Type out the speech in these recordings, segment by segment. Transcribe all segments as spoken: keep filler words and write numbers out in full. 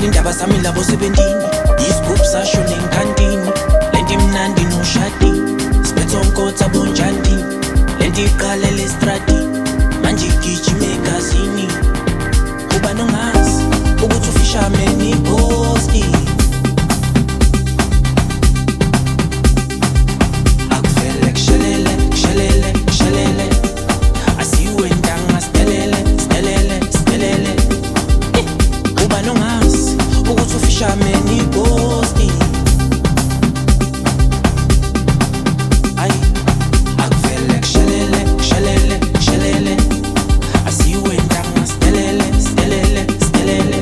indaba sami labo sebentini, isigubhu sasho nenkantini. Lenti mnandi noshadi, siphethe onkotha bonjani. Lenti iqale lestradi, manje igijima egazini. Uba nongazi ukuthi ufishameni ghosti. Akuvele kushelele, kushelele, kushelele. Asiwe ndanga stelele, stelele, stelele. Uba nongazi ukuthi ufishameni ghosti. Ay, akuvele kushelele, kushelele, kushelele. Asiwe ndanga stelele, stelele, stelele.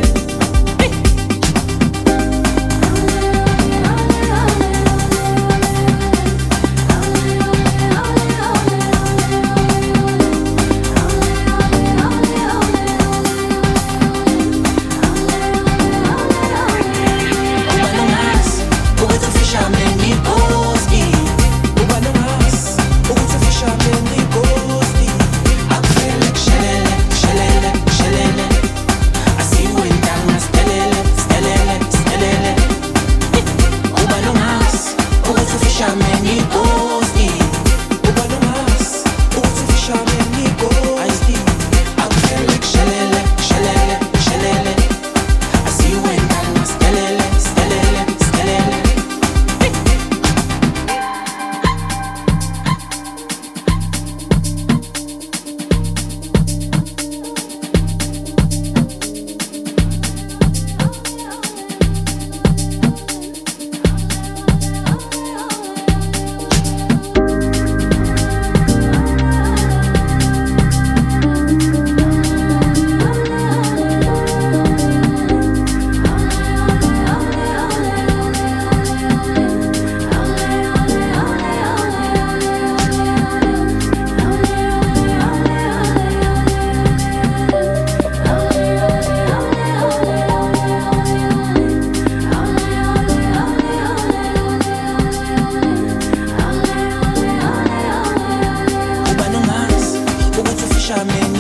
Uba nongazi ukuthi ufishameni ghosti. Uba nongazi ukuthi ufishameni ghosti. Akuvele kushelele, kushelele, kushelele. Asiwe ndanga stelele, stelele, stelele. Uba nongazi ukuthi ufishameni ghosti. Uba nongazi ukuthi ufishameni ghosti. Akuvele kushelele, kushelele, kushelele. Asiwe ndanga stelele, stelele, stelele. Uba nongazi ukuthi ufishameni